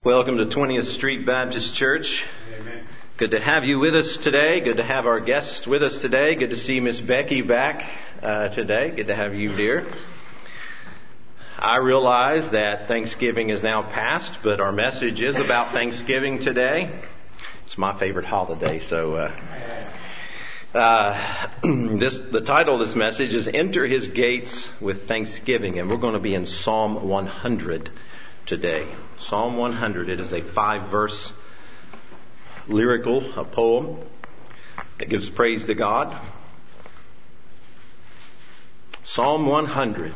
Welcome to 20th Street Baptist Church. Amen. Good to have you with us today. Good to have our guests with us today. Good to see Miss Becky back today. Good to have you, dear. I realize that Thanksgiving is now past, but our message is about Thanksgiving today. It's my favorite holiday, so the title of this message is Enter His Gates with Thanksgiving, and we're going to be in Psalm 100 today. Psalm 100, it is a 5-verse lyrical, a poem that gives praise to God. Psalm 100.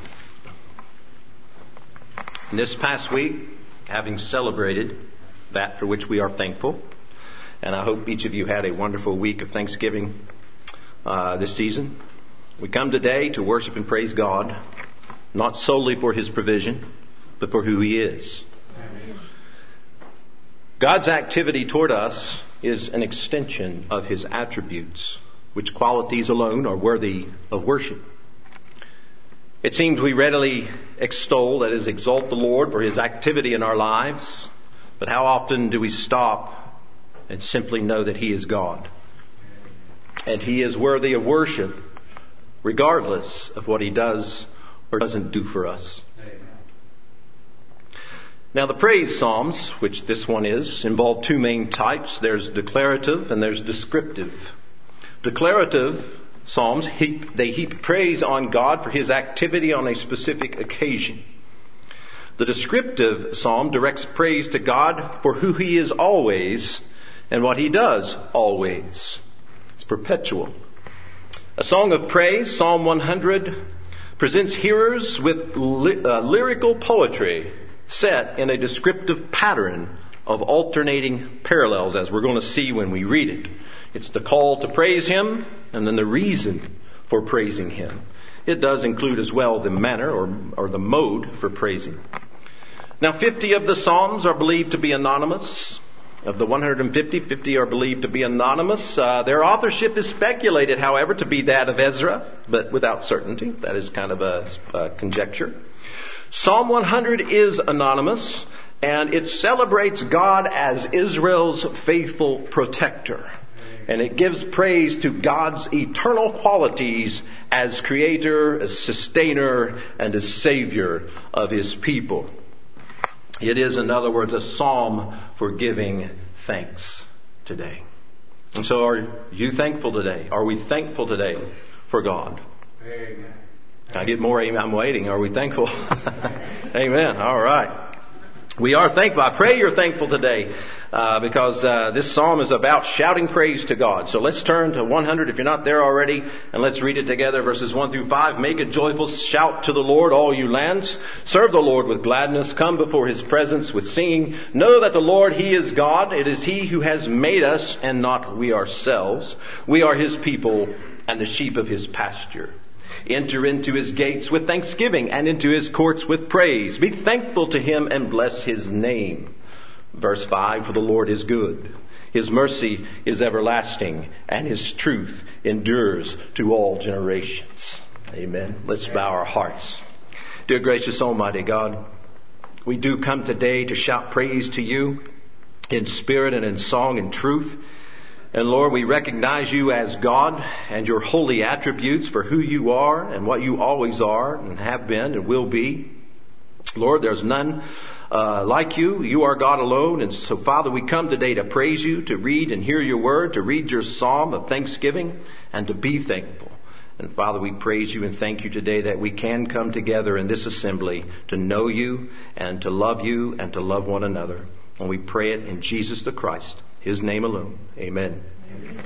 And this past week, having celebrated that for which we are thankful, and I hope each of you had a wonderful week of Thanksgiving this season, we come today to worship and praise God, not solely for His provision, but for who He is. Amen. God's activity toward us is an extension of His attributes, which qualities alone are worthy of worship. It seems we readily extol, that is, exalt the Lord for His activity in our lives, but how often do we stop and simply know that He is God? And He is worthy of worship, regardless of what He does or doesn't do for us. Now, the praise psalms, which this one is, involve two main types. There's declarative and there's descriptive. Declarative psalms, they heap praise on God for His activity on a specific occasion. The descriptive psalm directs praise to God for who He is always and what He does always. It's perpetual. A song of praise, Psalm 100, presents hearers with lyrical poetry set in a descriptive pattern of alternating parallels, as we're going to see when we read it. It's the call to praise Him and then the reason for praising Him. It does include as well the manner or the mode for praising. Now, 50 of the Psalms are believed to be anonymous. Of the 150, 50 are believed to be anonymous. Their authorship is speculated, however, to be that of Ezra, but without certainty. That is kind of a conjecture. Psalm 100 is anonymous, and it celebrates God as Israel's faithful protector. And it gives praise to God's eternal qualities as creator, as sustainer, and as savior of His people. It is, in other words, a psalm for giving thanks today. And so are you thankful today? Are we thankful today for God? Amen. Can I get more? I'm waiting. Are we thankful? Amen. All right. We are thankful. I pray you're thankful today because this psalm is about shouting praise to God. So let's turn to 100 if you're not there already, and let's read it together, verses 1 through 5. Make a joyful shout to the Lord, all you lands. Serve the Lord with gladness. Come before His presence with singing. Know that the Lord, He is God. It is He who has made us and not we ourselves. We are His people and the sheep of His pasture. Enter into His gates with thanksgiving and into His courts with praise. Be thankful to Him and bless His name. Verse 5, for the Lord is good. His mercy is everlasting and His truth endures to all generations. Amen. Let's bow our hearts. Dear gracious Almighty God, we do come today to shout praise to You in spirit and in song and truth. And Lord, we recognize You as God and Your holy attributes for who You are and what You always are and have been and will be. Lord, there's none like You. You are God alone. And so, Father, we come today to praise You, to read and hear Your word, to read Your psalm of thanksgiving, and to be thankful. And Father, we praise You and thank You today that we can come together in this assembly to know You and to love You and to love one another. And we pray it in Jesus the Christ, His name alone. Amen. Amen.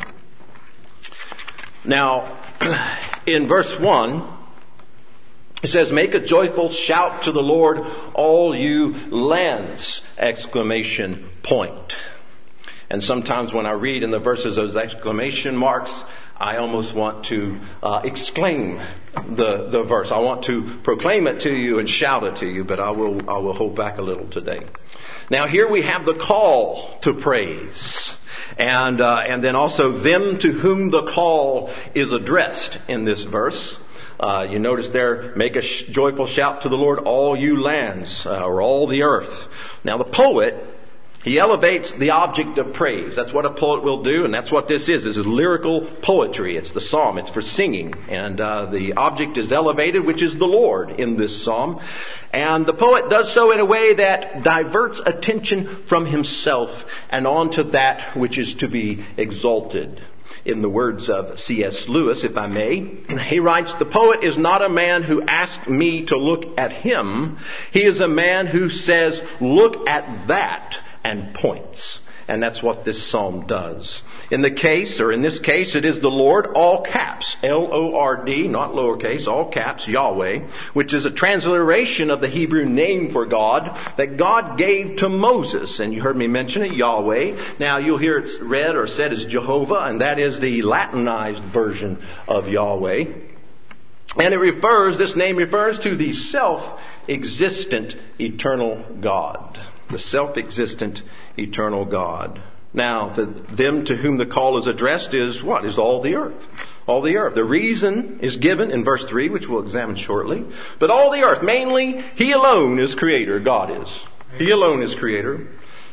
Now, in verse 1, it says, make a joyful shout to the Lord, all you lands! Exclamation point. And sometimes when I read in the verses those exclamation marks, I almost want to exclaim the verse. I want to proclaim it to you and shout it to you, but I will hold back a little today. Now here we have the call to praise. And then also them to whom the call is addressed in this verse. You notice there, make a joyful shout to the Lord, all you lands, or all the earth. Now the poet He elevates the object of praise. That's what a poet will do, and that's what this is. This is lyrical poetry. It's the psalm. It's for singing. And the object is elevated, which is the Lord in this psalm. And the poet does so in a way that diverts attention from himself and onto that which is to be exalted. In the words of C.S. Lewis, if I may, he writes, "The poet is not a man who asks me to look at him. He is a man who says, 'Look at that,' and points." And that's what this psalm does. In this case, it is the Lord, all caps, L-O-R-D, not lowercase, all caps, Yahweh, which is a transliteration of the Hebrew name for God that God gave to Moses. And you heard me mention it, Yahweh. Now you'll hear it read or said as Jehovah, and that is the Latinized version of Yahweh. And this name refers to the self-existent eternal God. The self-existent eternal God. Now, them to whom the call is addressed is what? Is all the earth. All the earth. The reason is given in verse 3, which we'll examine shortly. But all the earth, mainly, He alone is creator. God is. He alone is creator.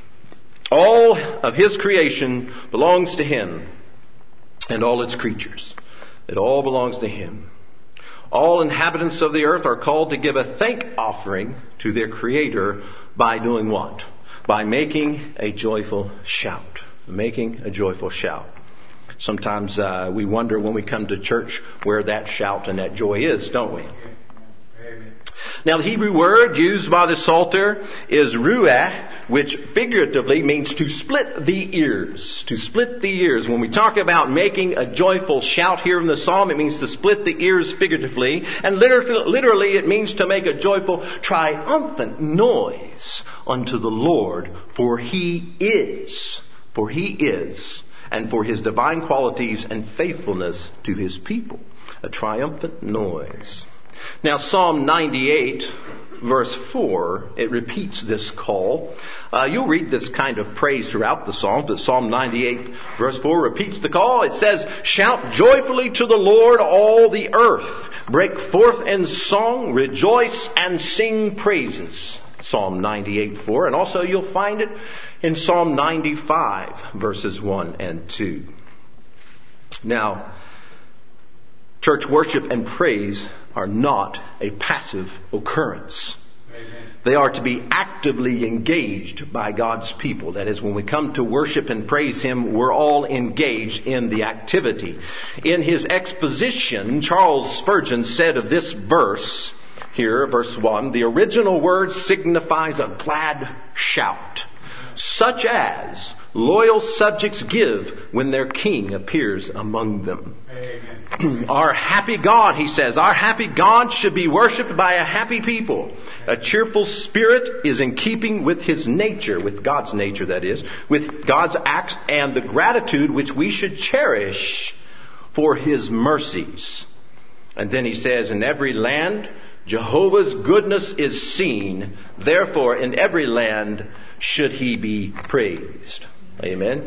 All of His creation belongs to Him and all its creatures. It all belongs to Him. All inhabitants of the earth are called to give a thank offering to their Creator by doing what? By making a joyful shout. Making a joyful shout. Sometimes we wonder when we come to church where that shout and that joy is, don't we? Now, the Hebrew word used by the Psalter is ruah, which figuratively means to split the ears. To split the ears. When we talk about making a joyful shout here in the psalm, it means to split the ears figuratively. And literally it means to make a joyful, triumphant noise unto the Lord, for He is. For He is. And for His divine qualities and faithfulness to His people. A triumphant noise. Now, Psalm 98, verse 4, it repeats this call. You'll read this kind of praise throughout the Psalms, but Psalm 98, verse 4 repeats the call. It says, "Shout joyfully to the Lord, all the earth. Break forth in song, rejoice and sing praises." Psalm 98, 4. And also you'll find it in Psalm 95, verses 1 and 2. Now, church worship and praise are not a passive occurrence. Amen. They are to be actively engaged by God's people. That is, when we come to worship and praise Him, we're all engaged in the activity. In his exposition, Charles Spurgeon said of this verse, here, verse 1, the original word signifies a glad shout, such as loyal subjects give when their king appears among them. Amen. Our happy God, he says, our happy God should be worshipped by a happy people. A cheerful spirit is in keeping with His nature, with God's nature that is, with God's acts and the gratitude which we should cherish for His mercies. And then he says, in every land, Jehovah's goodness is seen. Therefore, in every land should He be praised. Amen.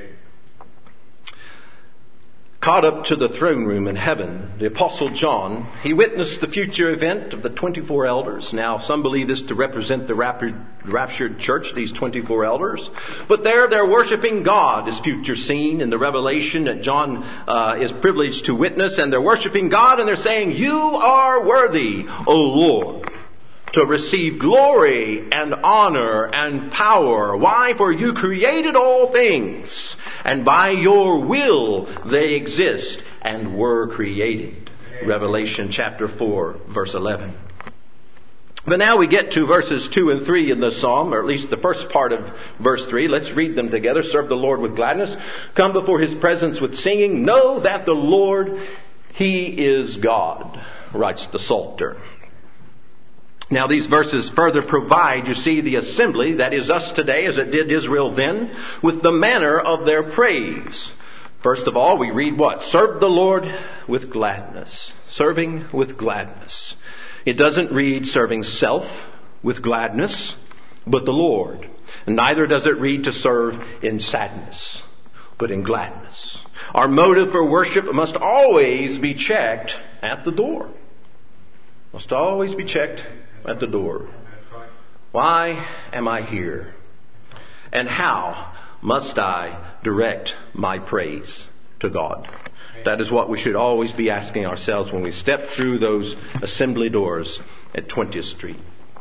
Caught up to the throne room in heaven, the Apostle John, he witnessed the future event of the 24 elders. Now, some believe this to represent the raptured church, these 24 elders. But they're worshiping God, is future seen in the revelation that John is privileged to witness. And they're worshiping God and they're saying, "You are worthy, O Lord, to receive glory and honor and power. Why? For You created all things, and by Your will they exist and were created." Revelation chapter 4, verse 11. But now we get to verses 2 and 3 in the psalm, or at least the first part of verse 3. Let's read them together. "Serve the Lord with gladness. Come before His presence with singing. Know that the Lord, He is God," writes the Psalter. Now these verses further provide, you see, the assembly, that is us today, as it did Israel then, with the manner of their praise. First of all, we read what? Serve the Lord with gladness. Serving with gladness. It doesn't read serving self with gladness, but the Lord. And neither does it read to serve in sadness, but in gladness. Our motive for worship must always be checked at the door. Must always be checked at the door. Why am I here? And how must I direct my praise to God? That is what we should always be asking ourselves when we step through those assembly doors at 20th Street.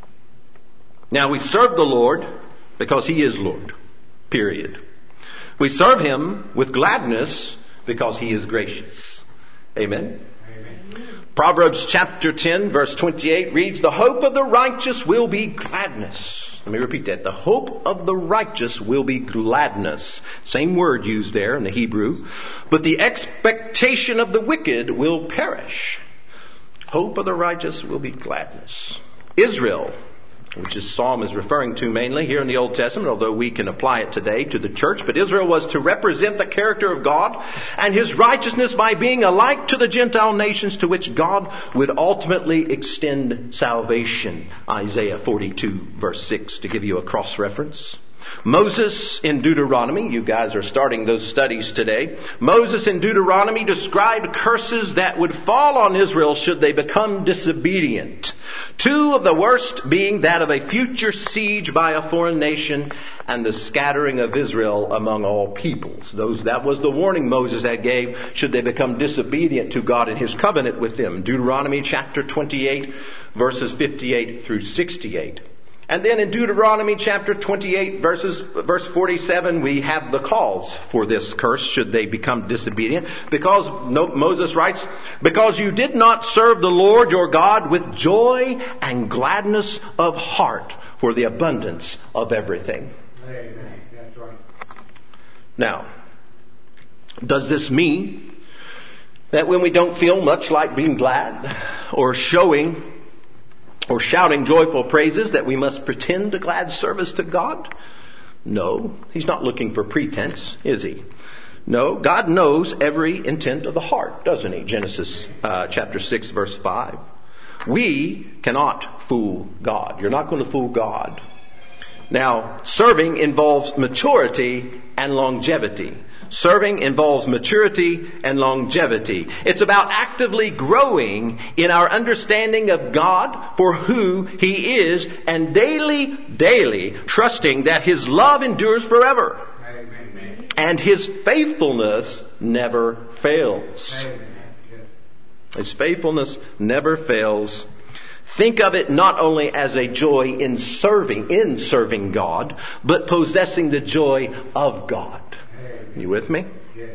Now, we serve the Lord because He is Lord. Period. We serve Him with gladness because He is gracious. Amen. Proverbs chapter 10 verse 28 reads, "The hope of the righteous will be gladness." Let me repeat that. The hope of the righteous will be gladness. Same word used there in the Hebrew. But the expectation of the wicked will perish. Hope of the righteous will be gladness. Israel, which this psalm is referring to mainly here in the Old Testament, although we can apply it today to the church. But Israel was to represent the character of God and His righteousness by being a light to the Gentile nations to which God would ultimately extend salvation. Isaiah 42 verse 6, to give you a cross-reference. Moses in Deuteronomy, you guys are starting those studies today. Moses in Deuteronomy described curses that would fall on Israel should they become disobedient. Two of the worst being that of a future siege by a foreign nation and the scattering of Israel among all peoples. That was the warning Moses had gave should they become disobedient to God and His covenant with them. Deuteronomy chapter 28 verses 58 through 68. And then in Deuteronomy chapter 28 verse 47, we have the cause for this curse should they become disobedient. Because, Moses writes, "Because you did not serve the Lord your God with joy and gladness of heart for the abundance of everything." Amen. That's right. Now, does this mean that when we don't feel much like being glad or shouting joyful praises that we must pretend a glad service to God? No, He's not looking for pretense, is He? No, God knows every intent of the heart, doesn't He? Genesis chapter 6 verse 5. We cannot fool God. You're not going to fool God. Now, serving involves maturity and longevity. Serving involves maturity and longevity. It's about actively growing in our understanding of God for who He is and daily trusting that His love endures forever. Amen. And His faithfulness never fails. Amen. His faithfulness never fails. Think of it not only as a joy in serving God, but possessing the joy of God. You with me? Yes.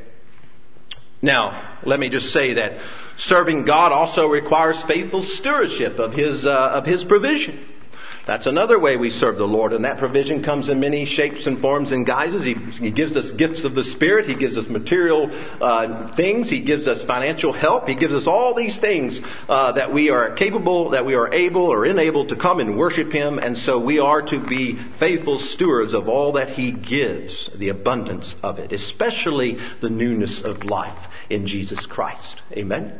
Now, let me just say that serving God also requires faithful stewardship of His provision. That's another way we serve the Lord, and that provision comes in many shapes and forms and guises. He gives us gifts of the Spirit. He gives us material things. He gives us financial help. He gives us all these things that we are capable, that we are able or unable to come and worship Him. And so we are to be faithful stewards of all that He gives, the abundance of it, especially the newness of life in Jesus Christ. Amen?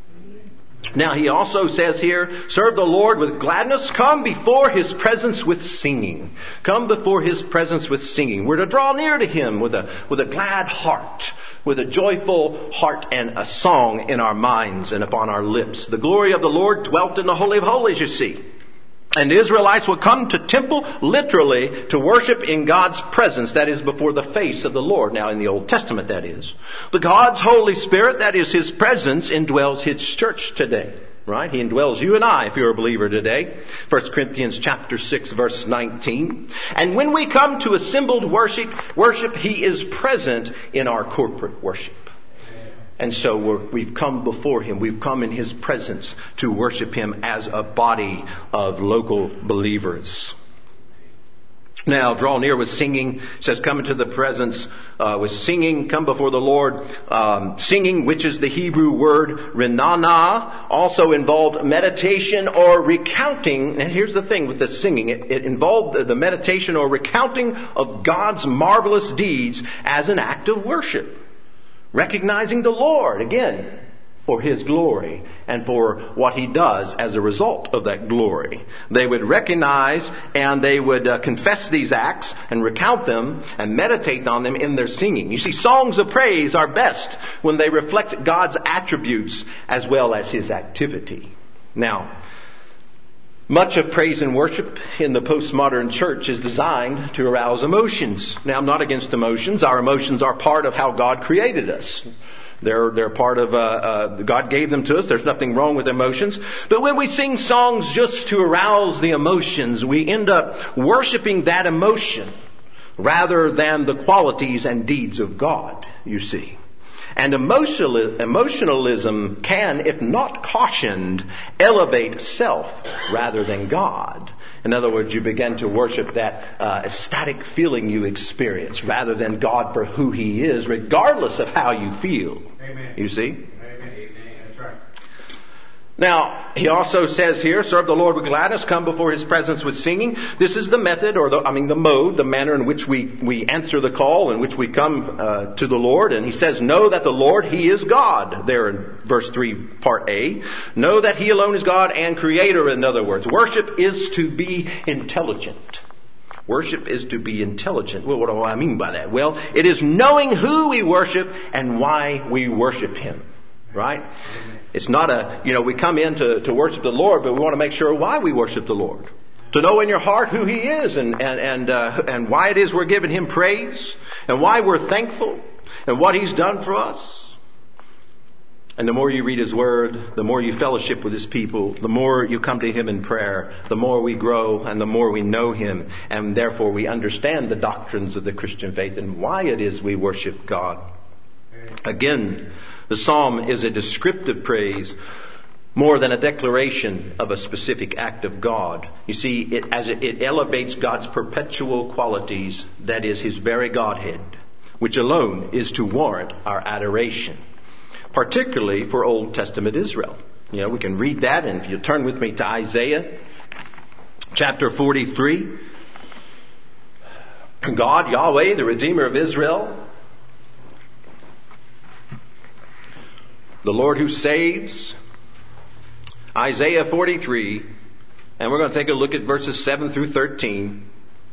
Now he also says here, serve the Lord with gladness. Come before His presence with singing. Come before His presence with singing. We're to draw near to Him with a glad heart, with a joyful heart and a song in our minds and upon our lips. The glory of the Lord dwelt in the Holy of Holies, you see. And the Israelites would come to temple literally to worship in God's presence, that is before the face of the Lord. Now in the Old Testament that is. But God's Holy Spirit, that is His presence, indwells His church today. Right? He indwells you and I if you're a believer today. 1 Corinthians chapter 6 verse 19. And when we come to assembled worship, He is present in our corporate worship. And so we've come before Him. We've come in His presence to worship Him as a body of local believers. Now, draw near with singing. It says, come into the presence with singing. Come before the Lord. Singing, which is the Hebrew word renana, also involved meditation or recounting. And here's the thing with the singing. It involved the meditation or recounting of God's marvelous deeds as an act of worship. Recognizing the Lord, again, for His glory and for what He does as a result of that glory. They would recognize and they would confess these acts and recount them and meditate on them in their singing. You see, songs of praise are best when they reflect God's attributes as well as His activity. Now, Much of praise and worship in the postmodern church is designed to arouse emotions. Now, I'm not against emotions. Our emotions are part of how God created us. They're part of, God gave them to us. There's nothing wrong with emotions. But when we sing songs just to arouse the emotions, we end up worshiping that emotion rather than the qualities and deeds of God, you see. And emotionalism can, if not cautioned, elevate self rather than God. In other words, you begin to worship that ecstatic feeling you experience rather than God for who He is, regardless of how you feel. Amen. You see? Amen. That's right. Now, he also says here, serve the Lord with gladness, come before His presence with singing. This is the method, or the mode, the manner in which we answer the call, in which we come to the Lord. And he says, know that the Lord, He is God. There in verse 3, part A. Know that He alone is God and Creator, in other words. Worship is to be intelligent. Worship is to be intelligent. Well, what do I mean by that? Well, it is knowing who we worship and why we worship Him. Right? It's not we come in to worship the Lord, but we want to make sure why we worship the Lord. To know in your heart who He is and why it is we're giving Him praise and why we're thankful and what He's done for us. And the more you read His Word, the more you fellowship with His people, the more you come to Him in prayer, the more we grow and the more we know Him, and therefore we understand the doctrines of the Christian faith and why it is we worship God. Again, the psalm is a descriptive praise more than a declaration of a specific act of God. You see, it elevates God's perpetual qualities, that is His very Godhead, which alone is to warrant our adoration, particularly for Old Testament Israel. You know, we can read that, and if you turn with me to Isaiah chapter 43. God, Yahweh, the Redeemer of Israel, the Lord who saves. Isaiah 43. And we're going to take a look at verses 7 through 13.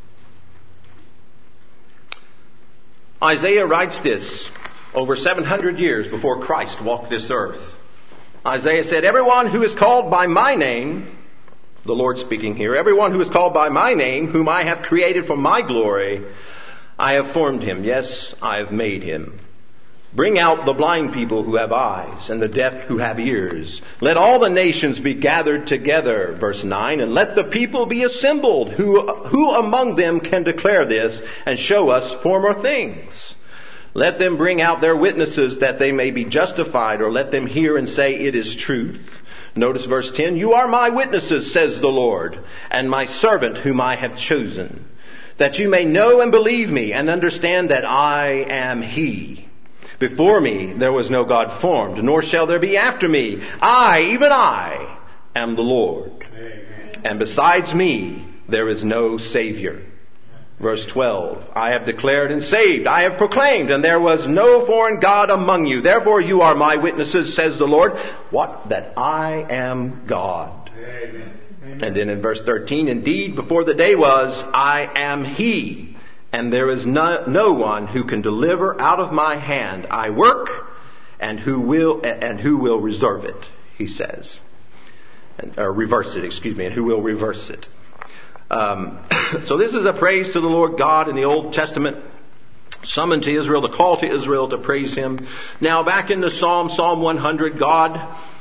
Isaiah writes this over 700 years before Christ walked this earth. Isaiah said, everyone who is called by my name, the Lord speaking here, everyone who is called by my name, whom I have created for my glory, I have formed him. Yes, I have made him. Bring out the blind people who have eyes, and the deaf who have ears. Let all the nations be gathered together, verse 9, and let the people be assembled. Who among them can declare this and show us former things? Let them bring out their witnesses that they may be justified, or let them hear and say it is truth. Notice verse 10, you are my witnesses, says the Lord, and my servant whom I have chosen, that you may know and believe me and understand that I am He. Before me there was no God formed, nor shall there be after me. I, even I, am the Lord. Amen. And besides me there is no Savior. Verse 12, I have declared and saved, I have proclaimed, and there was no foreign God among you. Therefore you are my witnesses, says the Lord, what? That I am God. Amen. And then in verse 13, indeed, before the day was, I am He. And there is no one who can deliver out of my hand. I work, and who will reserve it, he says. Or reverse it, and who will reverse it. So this is a praise to the Lord God in the Old Testament. Summoned to Israel, the call to Israel to praise Him. Now back in the Psalm 100, God,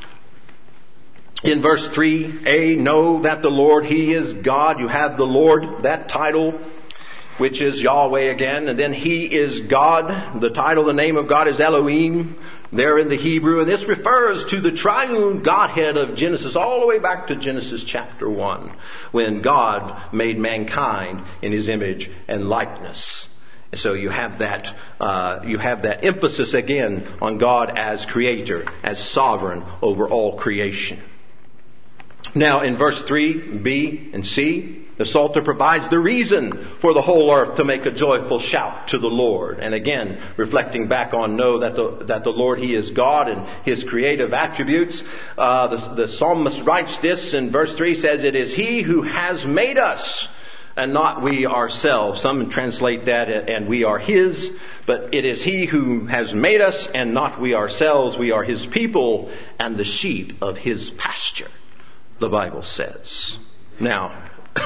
in verse 3a, know that the Lord, He is God. You have the Lord, that title, which is Yahweh again, and then He is God. The title, the name of God is Elohim, there in the Hebrew, and this refers to the triune Godhead of Genesis, all the way back to Genesis chapter 1, when God made mankind in His image and likeness. So you have that emphasis again on God as creator, as sovereign over all creation. Now in verse 3, B and C, the Psalter provides the reason for the whole earth to make a joyful shout to the Lord. And again, reflecting back on know that the Lord, He is God and His creative attributes. The psalmist writes this in verse 3, says, it is He who has made us and not we ourselves. Some translate that, and we are His, but it is He who has made us and not we ourselves. We are His people and the sheep of His pasture, the Bible says. Now,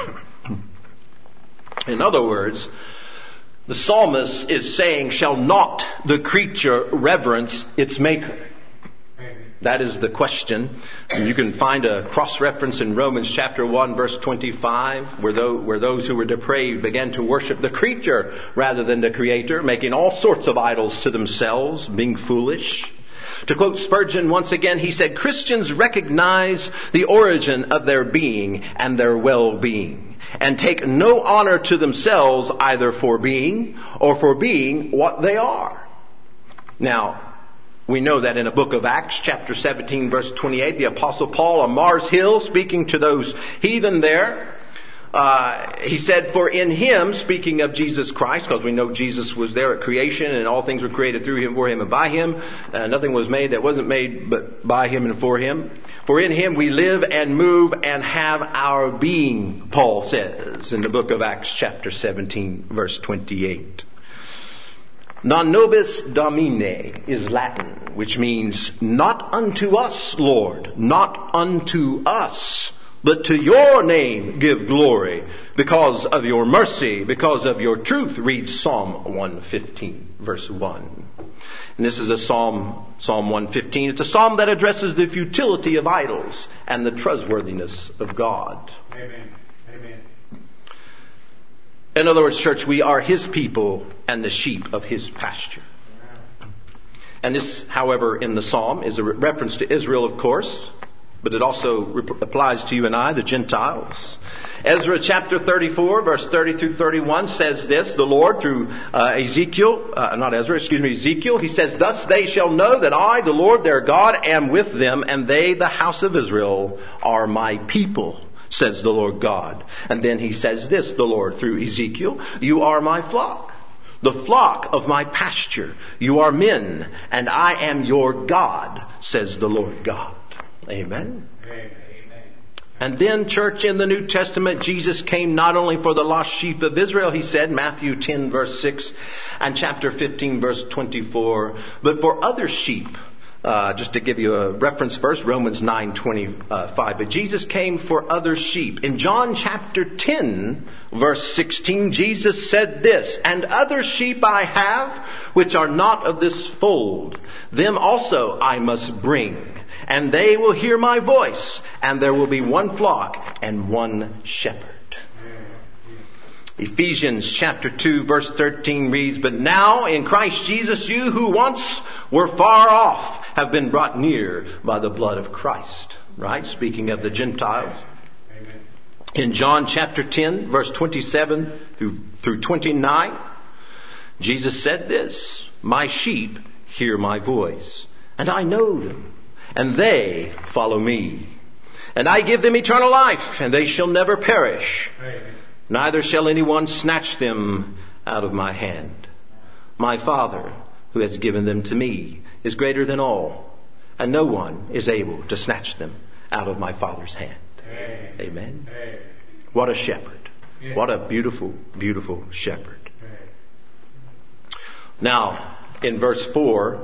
in other words, the psalmist is saying, shall not the creature reverence its maker? That is the question. And you can find a cross-reference in Romans chapter 1, verse 25, where those who were depraved began to worship the creature rather than the Creator, making all sorts of idols to themselves, being foolish. To quote Spurgeon once again, he said, Christians recognize the origin of their being and their well-being, and take no honor to themselves either for being or for being what they are. Now, we know that in the book of Acts, chapter 17, verse 28, the Apostle Paul on Mars Hill, speaking to those heathen there, he said, for in Him, speaking of Jesus Christ, because we know Jesus was there at creation and all things were created through Him, for Him, and by Him. Nothing was made that wasn't made but by Him and for Him. For in Him we live and move and have our being, Paul says in the book of Acts, chapter 17, verse 28. Non nobis Domine is Latin, which means not unto us, Lord, not unto us, but to your name give glory because of your mercy, because of your truth. Read Psalm 115, verse 1. And this is a Psalm 115. It's a psalm that addresses the futility of idols and the trustworthiness of God. Amen. Amen. In other words, church, we are His people and the sheep of His pasture. And this, however, in the psalm is a reference to Israel, of course, but it also applies to you and I, the Gentiles. Ezra chapter 34, verse 30 through 31 says this, the Lord through Ezekiel, he says, thus they shall know that I, the Lord their God, am with them, and they, the house of Israel, are my people, says the Lord God. And then he says this, the Lord through Ezekiel, you are my flock, the flock of my pasture. You are men, and I am your God, says the Lord God. Amen. Amen. And then, church, in the New Testament, Jesus came not only for the lost sheep of Israel, he said, Matthew 10, verse 6, and chapter 15, verse 24, but for other sheep. Just to give you a reference verse, Romans 9:25. But Jesus came for other sheep. In John chapter 10, verse 16, Jesus said this, and other sheep I have, which are not of this fold. Them also I must bring. And they will hear my voice, and there will be one flock and one shepherd. Ephesians chapter 2 verse 13 reads, but now in Christ Jesus you who once were far off have been brought near by the blood of Christ. Right? Speaking of the Gentiles. Amen. In John chapter 10 verse 27 through 29, Jesus said this, my sheep hear my voice, and I know them, and they follow me. And I give them eternal life, and they shall never perish. Amen. Neither shall anyone snatch them out of my hand. My Father, who has given them to me, is greater than all, and no one is able to snatch them out of my Father's hand. Amen. Amen. Amen. What a shepherd. Yeah. What a beautiful, beautiful shepherd. Amen. Now, in verse 4,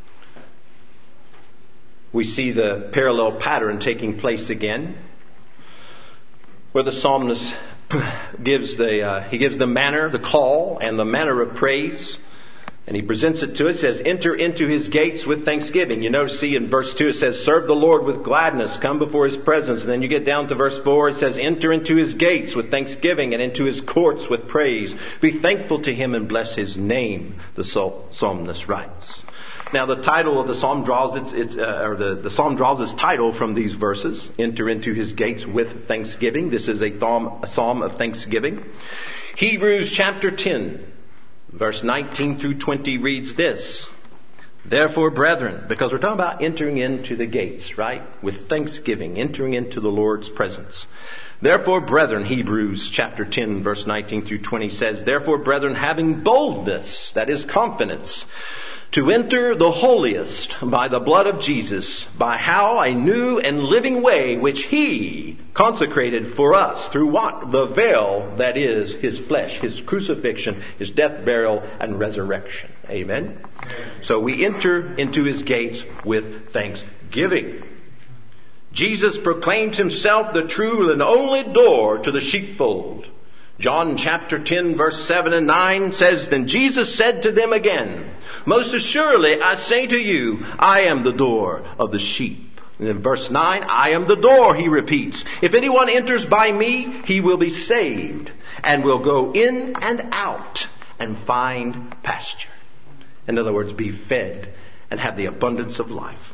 we see the parallel pattern taking place again, where the psalmist gives the manner, the call, and the manner of praise, and he presents it to us. It says, enter into his gates with thanksgiving. You notice, see in verse 2 it says, serve the Lord with gladness, come before his presence. And then you get down to verse 4, it says, enter into his gates with thanksgiving and into his courts with praise. Be thankful to him and bless his name, the psalmist writes. Now the title of the psalm draws the psalm draws its title from these verses. Enter into his gates with thanksgiving. This is a psalm of thanksgiving. Hebrews chapter 10, verse 19 through 20 reads this. Therefore, brethren, because we're talking about entering into the gates, right? With thanksgiving, entering into the Lord's presence. Therefore, brethren, Hebrews chapter 10, verse 19 through 20 says, therefore, brethren, having boldness, that is confidence, to enter the holiest by the blood of Jesus, by how a new and living way which he consecrated for us through what? The veil that is his flesh, his crucifixion, his death, burial, and resurrection. Amen? So we enter into his gates with thanksgiving. Jesus proclaimed himself the true and only door to the sheepfold. John chapter 10 verse 7 and 9 says, Then Jesus said to them again, Most assuredly I say to you, I am the door of the sheep. And in verse 9, I am the door, he repeats. If anyone enters by me, he will be saved and will go in and out and find pasture. In other words, be fed and have the abundance of life.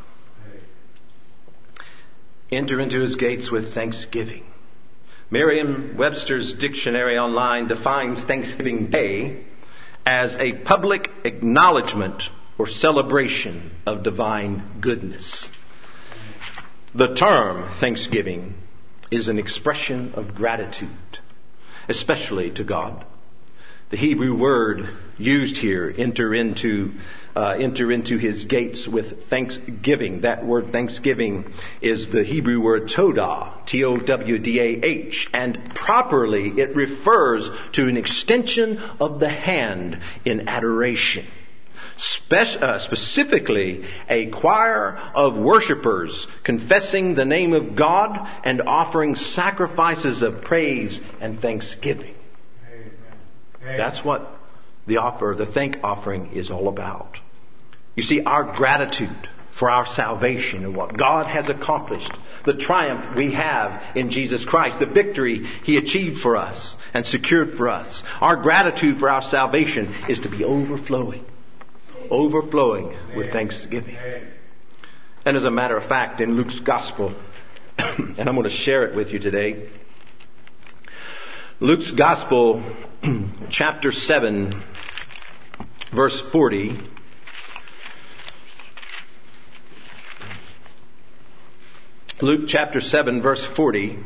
Enter into his gates with thanksgiving. Merriam-Webster's dictionary online defines Thanksgiving Day as a public acknowledgement or celebration of divine goodness. The term Thanksgiving is an expression of gratitude, especially to God. The Hebrew word used here, enter into his gates with thanksgiving. That word thanksgiving is the Hebrew word todah, Towdah, and properly it refers to an extension of the hand in adoration. Specifically, a choir of worshipers confessing the name of God and offering sacrifices of praise and thanksgiving. That's what the thank offering is all about. You see, our gratitude for our salvation and what God has accomplished, the triumph we have in Jesus Christ, the victory He achieved for us and secured for us. Our gratitude for our salvation is to be overflowing with thanksgiving. And as a matter of fact, in Luke's Gospel, and I'm going to share it with you today, Luke's Gospel, chapter 7, verse 40. Luke chapter 7, verse 40.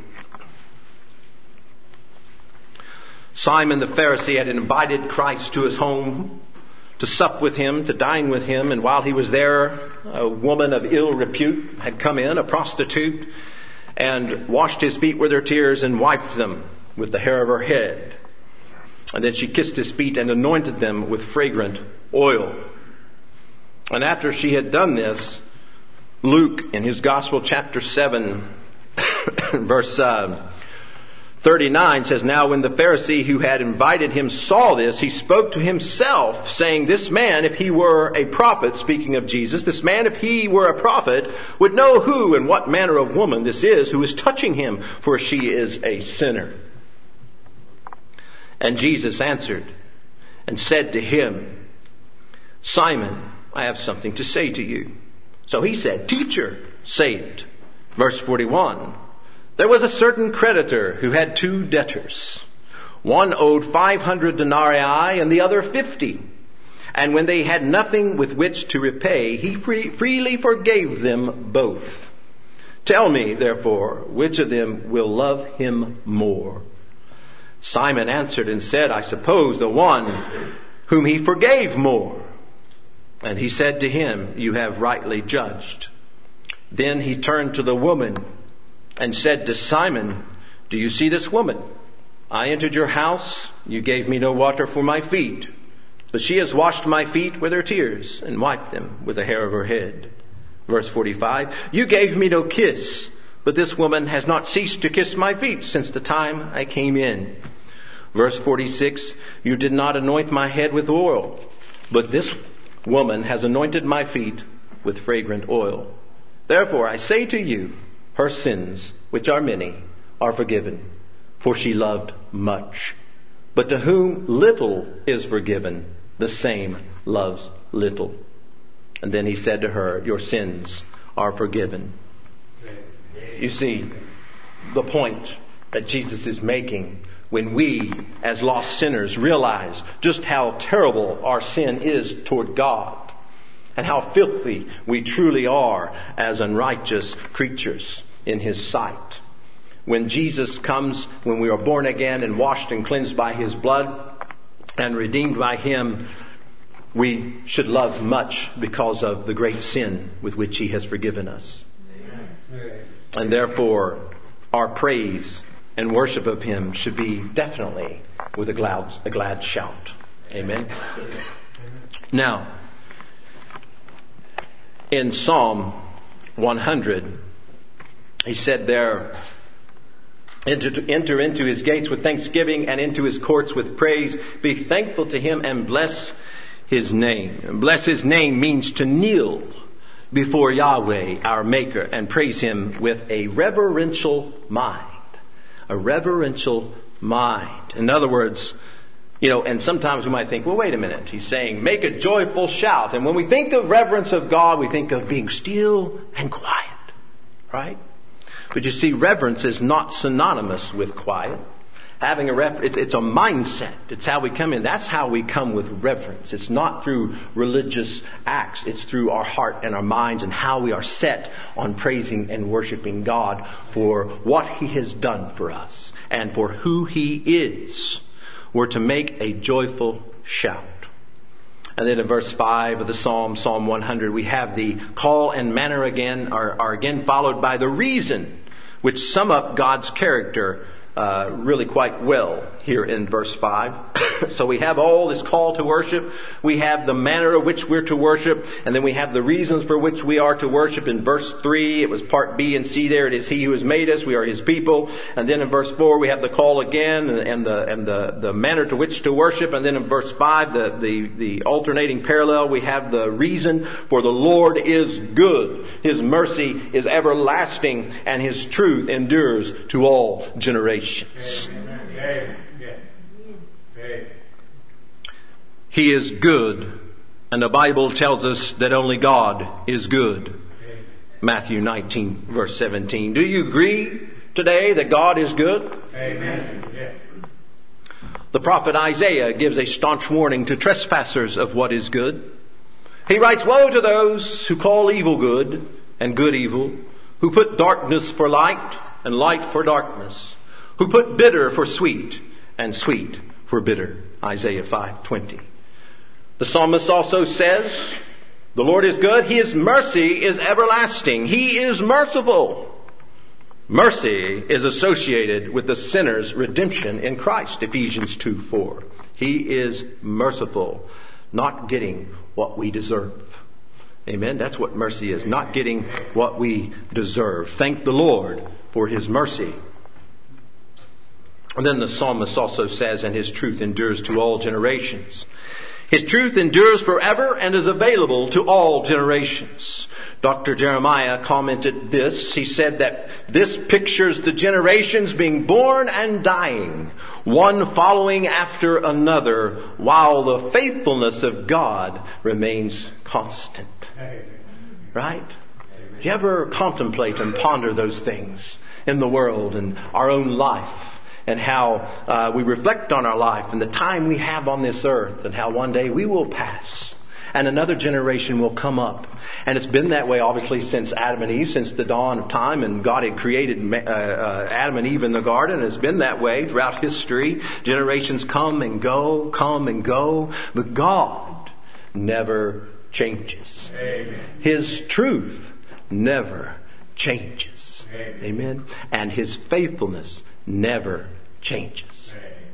Simon the Pharisee had invited Christ to his home to sup with him, to dine with him. And while he was there, a woman of ill repute had come in, a prostitute, and washed his feet with her tears and wiped them with the hair of her head. And then she kissed his feet and anointed them with fragrant oil. And after she had done this, Luke, in his Gospel, chapter 7, verse 39, says, Now when the Pharisee who had invited him saw this, he spoke to himself, saying, This man, if he were a prophet, speaking of Jesus, this man, if he were a prophet, would know who and what manner of woman this is who is touching him, for she is a sinner. And Jesus answered and said to him, Simon, I have something to say to you. So he said, Teacher, say it. Verse 41, There was a certain creditor who had 2 debtors. One owed 500 denarii and the other 50. And when they had nothing with which to repay, he freely forgave them both. Tell me, therefore, which of them will love him more? Simon answered and said, I suppose the one whom he forgave more. And he said to him, You have rightly judged. Then he turned to the woman and said to Simon, Do you see this woman? I entered your house. You gave me no water for my feet, but she has washed my feet with her tears and wiped them with the hair of her head. Verse 45, You gave me no kiss, but this woman has not ceased to kiss my feet since the time I came in. Verse 46, You did not anoint my head with oil, but this woman has anointed my feet with fragrant oil. Therefore I say to you, her sins, which are many, are forgiven, for she loved much. But to whom little is forgiven, the same loves little. And then he said to her, Your sins are forgiven. You see, the point that Jesus is making, when we, as lost sinners, realize just how terrible our sin is toward God and how filthy we truly are as unrighteous creatures in His sight. When Jesus comes, when we are born again and washed and cleansed by His blood and redeemed by Him, we should love much because of the great sin with which He has forgiven us. And therefore, our praise and worship of Him should be definitely with a glad shout. Amen. Now, in Psalm 100, He said there, enter into his gates with thanksgiving and into his courts with praise. Be thankful to him and bless his name. Bless his name means to kneel before Yahweh, our Maker, and praise him with a reverential mind. A reverential mind. In other words, and sometimes we might think, well, wait a minute. He's saying, make a joyful shout. And when we think of reverence of God, we think of being still and quiet. Right? But you see, reverence is not synonymous with quiet. Having it's a mindset. It's how we come in. That's how we come with reverence. It's not through religious acts. It's through our heart and our minds and how we are set on praising and worshiping God for what he has done for us and for who he is. We're to make a joyful shout. And then in verse 5 of the Psalm 100, we have the call and manner again, are again followed by the reason, which sum up God's character really quite well here in verse 5. So we have all this call to worship. We have the manner of which we're to worship. And then we have the reasons for which we are to worship. In verse 3, it was part B and C there. It is he who has made us. We are his people. And then in verse 4, we have the call again and the manner to which to worship. And then in verse 5, the alternating parallel, we have the reason. For the Lord is good. His mercy is everlasting and his truth endures to all generations. Amen. He is good, and the Bible tells us that only God is good. Matthew 19, verse 17. Do you agree today that God is good? Amen. Yes. The prophet Isaiah gives a staunch warning to trespassers of what is good. He writes, woe to those who call evil good and good evil, who put darkness for light and light for darkness, who put bitter for sweet and sweet for bitter. Isaiah 5:20. The psalmist also says, the Lord is good. His mercy is everlasting. He is merciful. Mercy is associated with the sinner's redemption in Christ. Ephesians 2:4. He is merciful, not getting what we deserve. Amen. That's what mercy is, not getting what we deserve. Thank the Lord for his mercy. And then the psalmist also says, and his truth endures to all generations. His truth endures forever and is available to all generations. Dr. Jeremiah commented this. He said that this pictures the generations being born and dying, one following after another, while the faithfulness of God remains constant. Right? Do you ever contemplate and ponder those things in the world and our own life? And how we reflect on our life and the time we have on this earth, and how one day we will pass and another generation will come up. And it's been that way obviously since Adam and Eve, since the dawn of time, and God had created Adam and Eve in the garden. It's been that way throughout history. Generations come and go, but God never changes. Amen. His truth never changes. Amen. Amen. And his faithfulness never changes.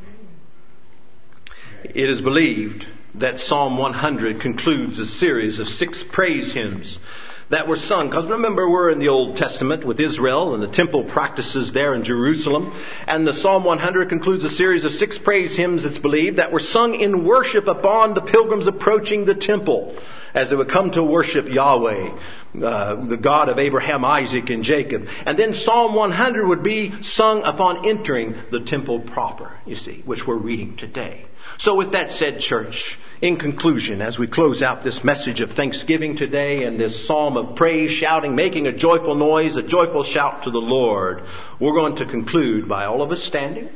It is believed that Psalm 100 concludes a series of 6 praise hymns that were sung. Because remember, we're in the Old Testament with Israel and the temple practices there in Jerusalem. And the Psalm 100 concludes a series of 6 praise hymns, it's believed, that were sung in worship upon the pilgrims approaching the temple as they would come to worship Yahweh, the God of Abraham, Isaac, and Jacob. And then Psalm 100 would be sung upon entering the temple proper, you see, which we're reading today. So with that said, church, in conclusion, as we close out this message of thanksgiving today and this psalm of praise, shouting, making a joyful noise, a joyful shout to the Lord, we're going to conclude by all of us standing.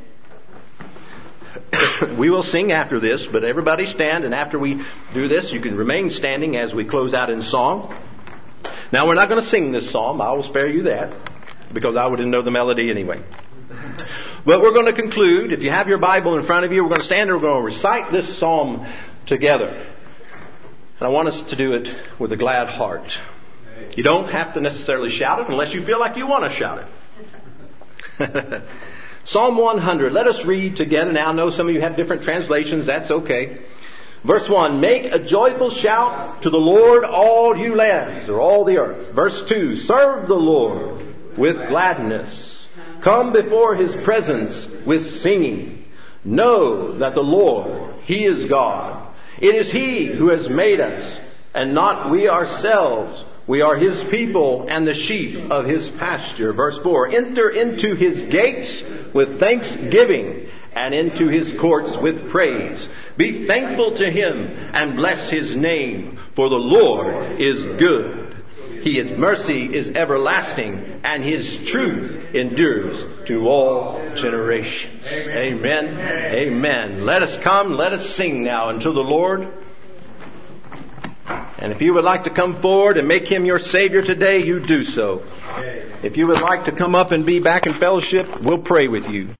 We will sing after this, but everybody stand, and after we do this, you can remain standing as we close out in song. Now, we're not going to sing this psalm. I will spare you that, because I wouldn't know the melody anyway. But we're going to conclude. If you have your Bible in front of you, we're going to stand and we're going to recite this psalm together. And I want us to do it with a glad heart. You don't have to necessarily shout it unless you feel like you want to shout it. Psalm 100. Let us read together. Now, I know some of you have different translations. That's okay. Verse 1. Make a joyful shout to the Lord, all you lands, or all the earth. Verse 2. Serve the Lord with gladness. Come before His presence with singing. Know that the Lord, He is God. It is He who has made us, and not we ourselves. We are His people and the sheep of His pasture. Verse 4, enter into His gates with thanksgiving and into His courts with praise. Be thankful to Him and bless His name, for the Lord is good. His mercy is everlasting, and His truth endures to all generations. Amen. Amen. Let us come, let us sing now unto the Lord. And if you would like to come forward and make Him your Savior today, you do so. If you would like to come up and be back in fellowship, we'll pray with you.